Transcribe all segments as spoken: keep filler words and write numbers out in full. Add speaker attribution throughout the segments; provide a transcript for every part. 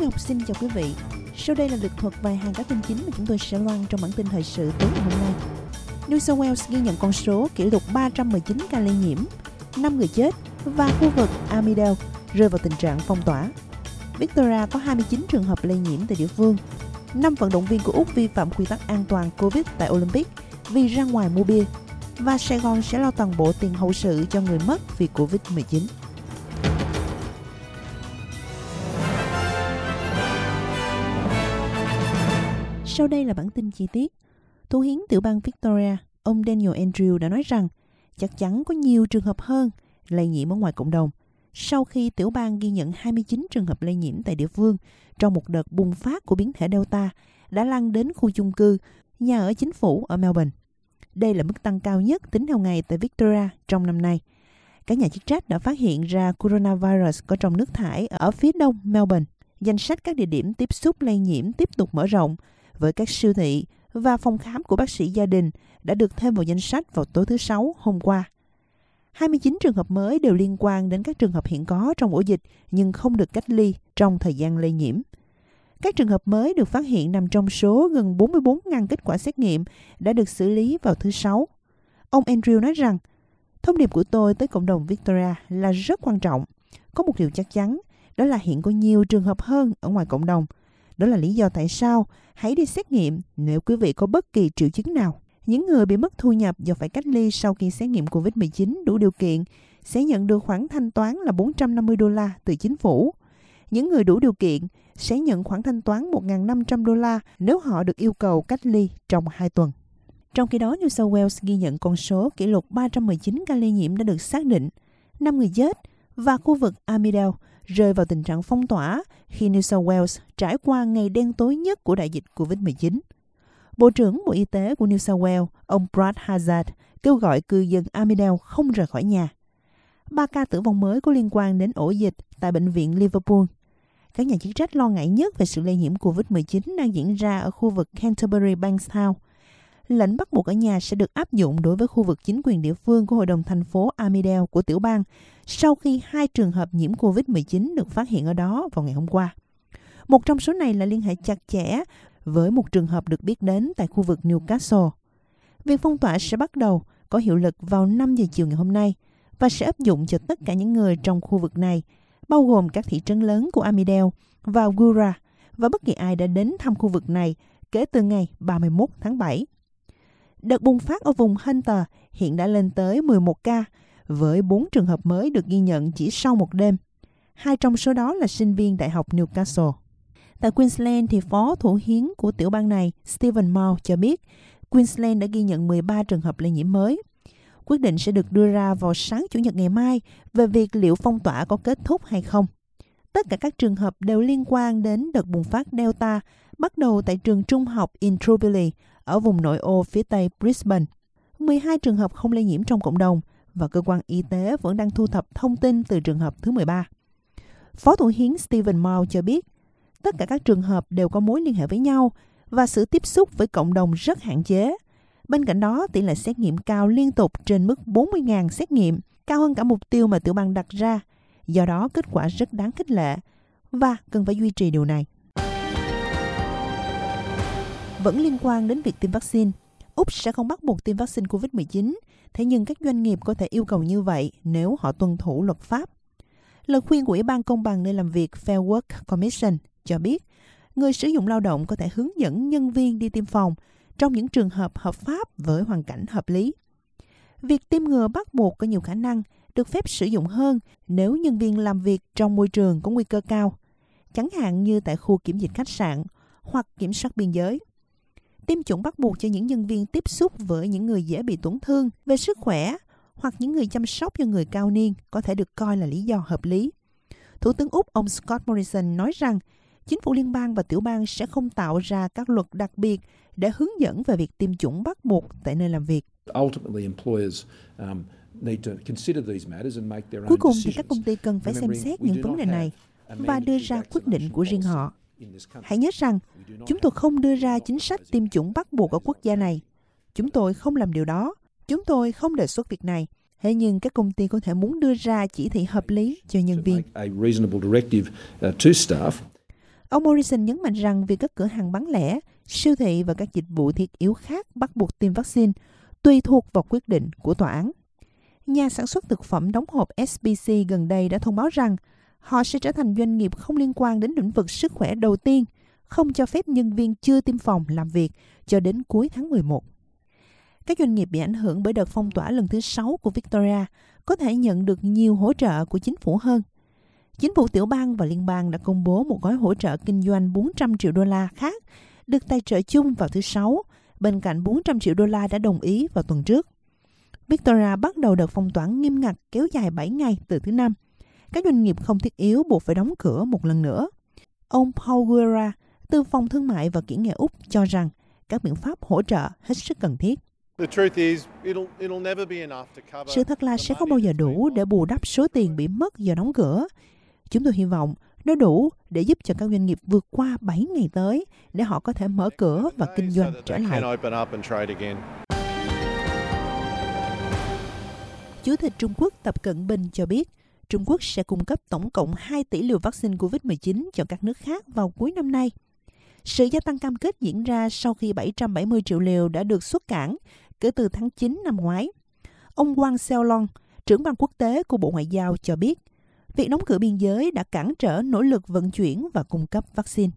Speaker 1: Ngọc xin chào quý vị. Sau đây là lược thuật vài hàng các tin chính mà chúng tôi sẽ loan trong bản tin thời sự tối ngày hôm nay. New South Wales ghi nhận con số kỷ lục ba trăm mười chín ca lây nhiễm, năm người chết và khu vực Armidale rơi vào tình trạng phong tỏa. Victoria có hai mươi chín trường hợp lây nhiễm tại địa phương. năm vận động viên của Úc vi phạm quy tắc an toàn Covid tại Olympic vì ra ngoài mua bia. Và Sài Gòn sẽ lo toàn bộ tiền hậu sự cho người mất vì Covid mười chín. Sau đây là bản tin chi tiết. Thủ hiến tiểu bang Victoria, ông Daniel Andrews đã nói rằng chắc chắn có nhiều trường hợp hơn lây nhiễm ở ngoài cộng đồng sau khi tiểu bang ghi nhận hai mươi chín trường hợp lây nhiễm tại địa phương trong một đợt bùng phát của biến thể Delta đã lan đến khu chung cư, nhà ở chính phủ ở Melbourne. Đây là mức tăng cao nhất tính theo ngày tại Victoria trong năm nay. Các nhà chức trách đã phát hiện ra coronavirus có trong nước thải ở phía đông Melbourne. Danh sách các địa điểm tiếp xúc lây nhiễm tiếp tục mở rộng, với các siêu thị và phòng khám của bác sĩ gia đình đã được thêm vào danh sách vào tối thứ Sáu hôm qua. hai mươi chín trường hợp mới đều liên quan đến các trường hợp hiện có trong ổ dịch nhưng không được cách ly trong thời gian lây nhiễm. Các trường hợp mới được phát hiện nằm trong số gần bốn mươi bốn nghìn kết quả xét nghiệm đã được xử lý vào thứ Sáu. Ông Andrew nói rằng, thông điệp của tôi tới cộng đồng Victoria là rất quan trọng. Có một điều chắc chắn, đó là hiện có nhiều trường hợp hơn ở ngoài cộng đồng. Đó là lý do tại sao hãy đi xét nghiệm nếu quý vị có bất kỳ triệu chứng nào. Những người bị mất thu nhập do phải cách ly sau khi xét nghiệm covid mười chín đủ điều kiện sẽ nhận được khoản thanh toán là bốn trăm năm mươi đô la từ chính phủ. Những người đủ điều kiện sẽ nhận khoản thanh toán một nghìn năm trăm đô la nếu họ được yêu cầu cách ly trong hai tuần. Trong khi đó, New South Wales ghi nhận con số kỷ lục ba trăm mười chín ca lây nhiễm đã được xác định, năm người chết và khu vực Armidale rơi vào tình trạng phong tỏa khi New South Wales trải qua ngày đen tối nhất của đại dịch covid mười chín. Bộ trưởng Bộ Y tế của New South Wales, ông Brad Hazzard, kêu gọi cư dân Armidale không rời khỏi nhà. Ba ca tử vong mới có liên quan đến ổ dịch tại bệnh viện Liverpool. Các nhà chức trách lo ngại nhất về sự lây nhiễm covid mười chín đang diễn ra ở khu vực Canterbury Bankstown. Lệnh bắt buộc ở nhà sẽ được áp dụng đối với khu vực chính quyền địa phương của Hội đồng thành phố Armidale của tiểu bang sau khi hai trường hợp nhiễm covid mười chín được phát hiện ở đó vào ngày hôm qua. Một trong số này là liên hệ chặt chẽ với một trường hợp được biết đến tại khu vực Newcastle. Việc phong tỏa sẽ bắt đầu có hiệu lực vào năm giờ chiều ngày hôm nay và sẽ áp dụng cho tất cả những người trong khu vực này, bao gồm các thị trấn lớn của Armidale và Gura và bất kỳ ai đã đến thăm khu vực này kể từ ngày ba mươi mốt tháng bảy. Đợt bùng phát ở vùng Hunter hiện đã lên tới mười một ca, với bốn trường hợp mới được ghi nhận chỉ sau một đêm. Hai trong số đó là sinh viên Đại học Newcastle. Tại Queensland thì phó thủ hiến của tiểu bang này, Stephen Moore, cho biết Queensland đã ghi nhận mười ba trường hợp lây nhiễm mới. Quyết định sẽ được đưa ra vào sáng Chủ nhật ngày mai về việc liệu phong tỏa có kết thúc hay không. Tất cả các trường hợp đều liên quan đến đợt bùng phát Delta bắt đầu tại trường trung học Indooroopilly ở vùng nội ô phía tây Brisbane. mười hai trường hợp không lây nhiễm trong cộng đồng và cơ quan y tế vẫn đang thu thập thông tin từ trường hợp thứ mười ba. Phó thủ hiến Stephen Moore cho biết tất cả các trường hợp đều có mối liên hệ với nhau và sự tiếp xúc với cộng đồng rất hạn chế. Bên cạnh đó, tỷ lệ xét nghiệm cao liên tục trên mức bốn mươi nghìn xét nghiệm, cao hơn cả mục tiêu mà tiểu bang đặt ra. Do đó, kết quả rất đáng khích lệ và cần phải duy trì điều này. Vẫn liên quan đến việc tiêm vaccine, Úc sẽ không bắt buộc tiêm vaccine covid mười chín, thế nhưng các doanh nghiệp có thể yêu cầu như vậy nếu họ tuân thủ luật pháp. Lời khuyên của Ủy ban Công bằng nơi làm việc Fair Work Commission cho biết, người sử dụng lao động có thể hướng dẫn nhân viên đi tiêm phòng trong những trường hợp hợp pháp với hoàn cảnh hợp lý. Việc tiêm ngừa bắt buộc có nhiều khả năng được phép sử dụng hơn nếu nhân viên làm việc trong môi trường có nguy cơ cao, chẳng hạn như tại khu kiểm dịch khách sạn hoặc kiểm soát biên giới. Tiêm chủng bắt buộc cho những nhân viên tiếp xúc với những người dễ bị tổn thương về sức khỏe hoặc những người chăm sóc cho người cao niên có thể được coi là lý do hợp lý. Thủ tướng Úc ông Scott Morrison nói rằng chính phủ liên bang và tiểu bang sẽ không tạo ra các luật đặc biệt để hướng dẫn về việc tiêm chủng bắt buộc tại nơi làm việc. Cuối cùng thì các công ty cần phải xem xét những vấn đề này và đưa ra quyết định của riêng họ. Hãy nhớ rằng, chúng tôi không đưa ra chính sách tiêm chủng bắt buộc ở quốc gia này. Chúng tôi không làm điều đó. Chúng tôi không đề xuất việc này. Thế nhưng các công ty có thể muốn đưa ra chỉ thị hợp lý cho nhân viên. Ông Morrison nhấn mạnh rằng việc các cửa hàng bán lẻ, siêu thị và các dịch vụ thiết yếu khác bắt buộc tiêm vaccine tùy thuộc vào quyết định của tòa án. Nhà sản xuất thực phẩm đóng hộp ét bê xê gần đây đã thông báo rằng họ sẽ trở thành doanh nghiệp không liên quan đến lĩnh vực sức khỏe đầu tiên, không cho phép nhân viên chưa tiêm phòng làm việc cho đến cuối tháng mười một. Các doanh nghiệp bị ảnh hưởng bởi đợt phong tỏa lần thứ sáu của Victoria có thể nhận được nhiều hỗ trợ của chính phủ hơn. Chính phủ tiểu bang và liên bang đã công bố một gói hỗ trợ kinh doanh bốn trăm triệu đô la khác được tài trợ chung vào thứ Sáu, bên cạnh bốn trăm triệu đô la đã đồng ý vào tuần trước. Victoria bắt đầu đợt phong tỏa nghiêm ngặt kéo dài bảy ngày từ thứ Năm. Các doanh nghiệp không thiết yếu buộc phải đóng cửa một lần nữa. Ông Paul Guerra từ Phòng Thương mại và Kỹ nghệ Úc cho rằng các biện pháp hỗ trợ hết sức cần thiết. Sự thật là sẽ không bao giờ đủ để bù đắp số tiền bị mất do đóng cửa. Chúng tôi hy vọng nó đủ để giúp cho các doanh nghiệp vượt qua bảy ngày tới để họ có thể mở cửa và kinh doanh trở lại. Chủ tịch Trung Quốc Tập Cận Bình cho biết Trung Quốc sẽ cung cấp tổng cộng hai tỷ liều vaccine covid mười chín cho các nước khác vào cuối năm nay. Sự gia tăng cam kết diễn ra sau khi bảy trăm bảy mươi triệu liều đã được xuất cảng kể từ tháng chín năm ngoái. Ông Wang Xiaolong, trưởng ban quốc tế của Bộ Ngoại giao cho biết, việc đóng cửa biên giới đã cản trở nỗ lực vận chuyển và cung cấp vaccine.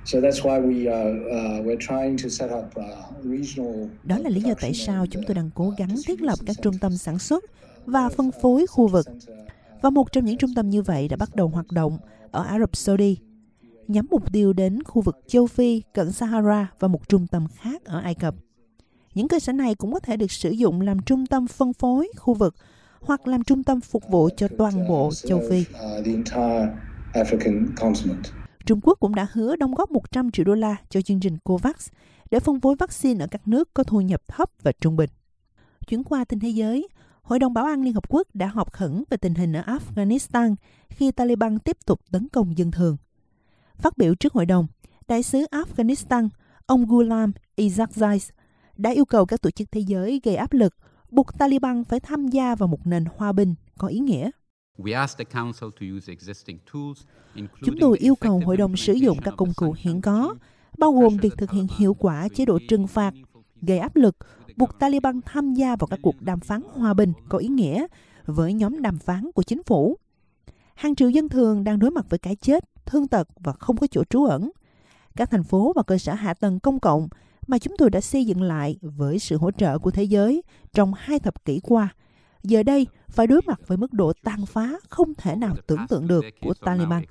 Speaker 1: Đó là lý do tại sao chúng tôi đang cố gắng thiết lập các trung tâm sản xuất và phân phối khu vực. Và một trong những trung tâm như vậy đã bắt đầu hoạt động ở Ả Rập Saudi, nhắm mục tiêu đến khu vực châu Phi, cận Sahara và một trung tâm khác ở Ai Cập. Những cơ sở này cũng có thể được sử dụng làm trung tâm phân phối khu vực hoặc làm trung tâm phục vụ cho toàn bộ châu Phi. Trung Quốc cũng đã hứa đóng góp một trăm triệu đô la cho chương trình COVAX để phân phối vaccine ở các nước có thu nhập thấp và trung bình. Chuyển qua tin thế giới, Hội đồng Bảo an Liên Hợp Quốc đã họp khẩn về tình hình ở Afghanistan khi Taliban tiếp tục tấn công dân thường. Phát biểu trước hội đồng, đại sứ Afghanistan, ông Ghulam Isakzai, đã yêu cầu các tổ chức thế giới gây áp lực, buộc Taliban phải tham gia vào một nền hòa bình có ý nghĩa. Chúng tôi yêu cầu hội đồng sử dụng các công cụ hiện có, bao gồm việc thực hiện hiệu quả chế độ trừng phạt, gây áp lực, buộc Taliban tham gia vào các cuộc đàm phán hòa bình có ý nghĩa với nhóm đàm phán của chính phủ. Hàng triệu dân thường đang đối mặt với cái chết, thương tật và không có chỗ trú ẩn. Các thành phố và cơ sở hạ tầng công cộng mà chúng tôi đã xây dựng lại với sự hỗ trợ của thế giới trong hai thập kỷ qua, giờ đây phải đối mặt với mức độ tàn phá không thể nào tưởng tượng được của Taliban.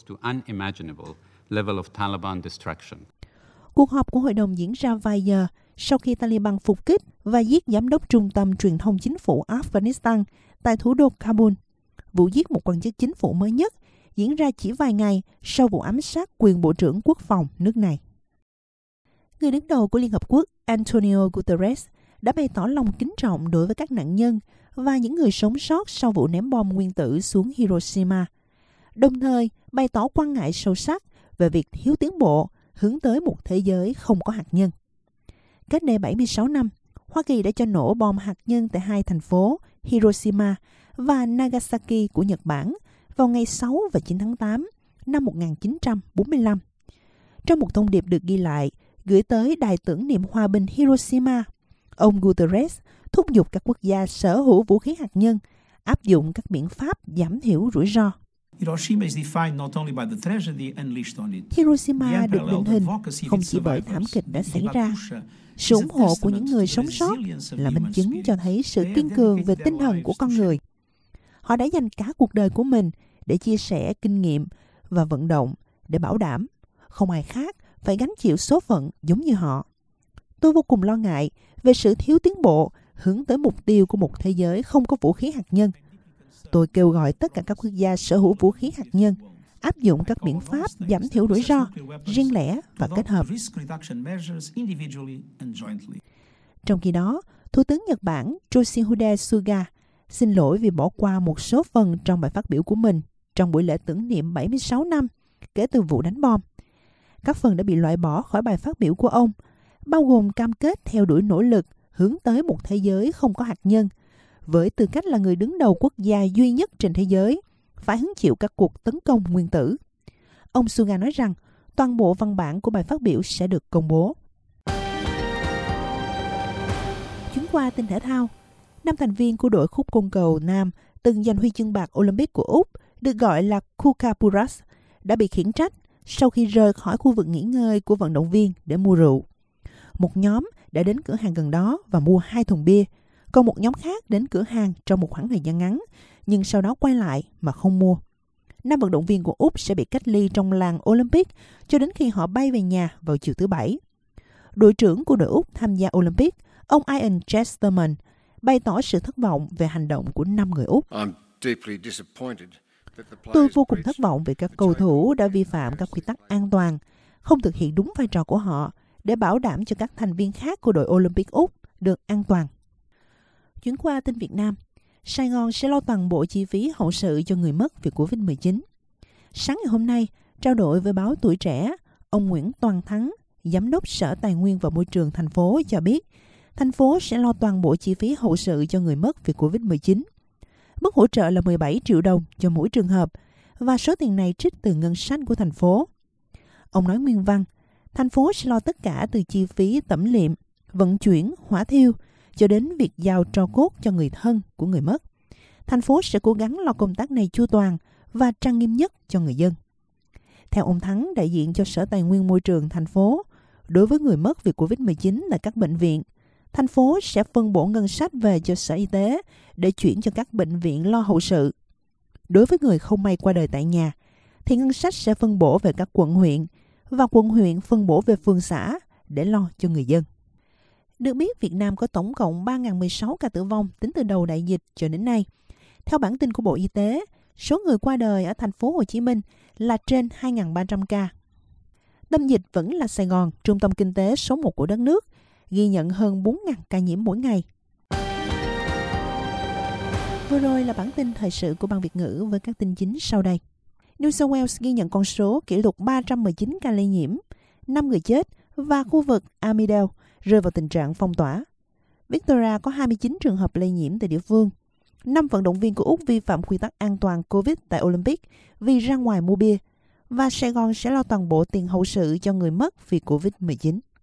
Speaker 1: Cuộc họp của hội đồng diễn ra vài giờ sau khi Taliban phục kích và giết giám đốc trung tâm truyền thông chính phủ Afghanistan tại thủ đô Kabul. Vụ giết một quan chức chính phủ mới nhất diễn ra chỉ vài ngày sau vụ ám sát quyền Bộ trưởng Quốc phòng nước này. Người đứng đầu của Liên Hợp Quốc Antonio Guterres đã bày tỏ lòng kính trọng đối với các nạn nhân và những người sống sót sau vụ ném bom nguyên tử xuống Hiroshima, đồng thời bày tỏ quan ngại sâu sắc về việc thiếu tiến bộ hướng tới một thế giới không có hạt nhân. Cách đây bảy mươi sáu năm, Hoa Kỳ đã cho nổ bom hạt nhân tại hai thành phố Hiroshima và Nagasaki của Nhật Bản vào ngày sáu và chín tháng tám năm một nghìn chín trăm bốn mươi lăm. Trong một thông điệp được ghi lại gửi tới Đài tưởng niệm hòa bình Hiroshima, ông Guterres thúc giục các quốc gia sở hữu vũ khí hạt nhân áp dụng các biện pháp giảm thiểu rủi ro. Hiroshima được định hình không chỉ bởi thảm kịch đã xảy ra. Sự ủng hộ của những người sống sót là minh chứng cho thấy sự kiên cường về tinh thần của con người. Họ đã dành cả cuộc đời của mình để chia sẻ kinh nghiệm và vận động để bảo đảm không ai khác phải gánh chịu số phận giống như họ. Tôi vô cùng lo ngại về sự thiếu tiến bộ hướng tới mục tiêu của một thế giới không có vũ khí hạt nhân. Tôi kêu gọi tất cả các quốc gia sở hữu vũ khí hạt nhân áp dụng các biện pháp giảm thiểu rủi ro, riêng lẻ và kết hợp. Trong khi đó, Thủ tướng Nhật Bản Yoshihide Suga xin lỗi vì bỏ qua một số phần trong bài phát biểu của mình trong buổi lễ tưởng niệm bảy mươi sáu năm kể từ vụ đánh bom. Các phần đã bị loại bỏ khỏi bài phát biểu của ông, bao gồm cam kết theo đuổi nỗ lực hướng tới một thế giới không có hạt nhân, với tư cách là người đứng đầu quốc gia duy nhất trên thế giới, phải hứng chịu các cuộc tấn công nguyên tử. Ông Suga nói rằng, Toàn bộ văn bản của bài phát biểu sẽ được công bố. Chuyển qua tin thể thao, năm thành viên của đội khúc côn cầu nam từng giành huy chương bạc Olympic của Úc, được gọi là Kookaburras, đã bị khiển trách sau khi rời khỏi khu vực nghỉ ngơi của vận động viên để mua rượu. Một nhóm đã đến cửa hàng gần đó và mua hai thùng bia, còn một nhóm khác đến cửa hàng trong một khoảng thời gian ngắn, nhưng sau đó quay lại mà không mua. Năm vận động viên của Úc sẽ bị cách ly trong làng Olympic cho đến khi họ bay về nhà vào chiều thứ Bảy. Đội trưởng của đội Úc tham gia Olympic, ông Ian Chesterman, bày tỏ sự thất vọng về hành động của năm người Úc. Tôi vô cùng thất vọng về các cầu thủ đã vi phạm các quy tắc an toàn, không thực hiện đúng vai trò của họ để bảo đảm cho các thành viên khác của đội Olympic Úc được an toàn. Chuyển qua tin Việt Nam, Sài Gòn sẽ lo toàn bộ chi phí hậu sự cho người mất vì covid mười chín. Sáng ngày hôm nay, trao đổi với báo Tuổi Trẻ, ông Nguyễn Toàn Thắng, Giám đốc Sở Tài nguyên và Môi trường thành phố cho biết, thành phố sẽ lo toàn bộ chi phí hậu sự cho người mất vì covid mười chín. Mức hỗ trợ là mười bảy triệu đồng cho mỗi trường hợp và số tiền này trích từ ngân sách của thành phố. Ông nói nguyên văn, thành phố sẽ lo tất cả từ chi phí tẩm liệm, vận chuyển, hỏa thiêu cho đến việc giao tro cốt cho người thân của người mất. Thành phố sẽ cố gắng lo công tác này chu toàn và trang nghiêm nhất cho người dân. Theo ông Thắng, đại diện cho Sở Tài nguyên Môi trường thành phố, đối với người mất vì covid mười chín tại các bệnh viện, thành phố sẽ phân bổ ngân sách về cho Sở Y tế để chuyển cho các bệnh viện lo hậu sự. Đối với người không may qua đời tại nhà, thì ngân sách sẽ phân bổ về các quận huyện và quận huyện phân bổ về phường xã để lo cho người dân. Được biết, Việt Nam có tổng cộng ba nghìn mười sáu ca tử vong tính từ đầu đại dịch cho đến nay. Theo bản tin của Bộ Y tế, số người qua đời ở thành phố Hồ Chí Minh là trên hai nghìn ba trăm ca. Tâm dịch vẫn là Sài Gòn, trung tâm kinh tế số một của đất nước, ghi nhận hơn bốn nghìn ca nhiễm mỗi ngày. Vừa rồi là bản tin thời sự của Ban Việt ngữ với các tin chính sau đây. New South Wales ghi nhận con số kỷ lục ba trăm mười chín ca lây nhiễm, năm người chết và khu vực Armidale rơi vào tình trạng phong tỏa. Victoria có hai mươi chín trường hợp lây nhiễm tại địa phương. Năm vận động viên của Úc vi phạm quy tắc an toàn COVID tại Olympic vì ra ngoài mua bia. Và Sài Gòn sẽ lo toàn bộ tiền hậu sự cho người mất vì covid mười chín.